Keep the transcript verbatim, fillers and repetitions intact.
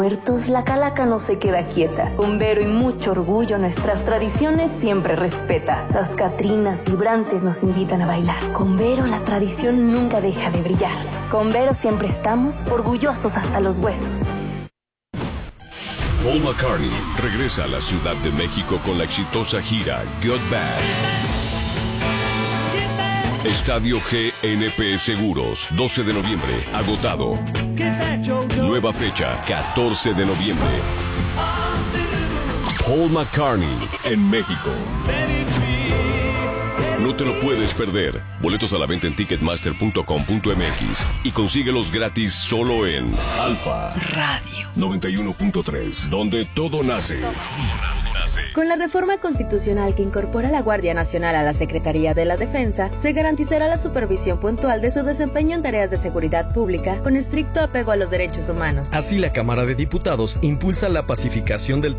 Muertos, la calaca no se queda quieta. Con Vero y mucho orgullo nuestras tradiciones siempre respeta. Las catrinas vibrantes nos invitan a bailar. Con Vero la tradición nunca deja de brillar. Con Vero siempre estamos orgullosos hasta los huesos. Paul McCartney regresa a la Ciudad de México con la exitosa gira Got Back. Estadio G N P Seguros, doce de noviembre, agotado. Nueva fecha, catorce de noviembre. Paul McCartney en México. No te lo puedes perder. Boletos a la venta en ticketmaster punto com punto m x y consíguelos gratis solo en Alfa Radio noventa y uno punto tres, donde todo nace. Con la reforma constitucional que incorpora a la Guardia Nacional a la Secretaría de la Defensa, se garantizará la supervisión puntual de su desempeño en tareas de seguridad pública con estricto apego a los derechos humanos. Así, la Cámara de Diputados impulsa la pacificación del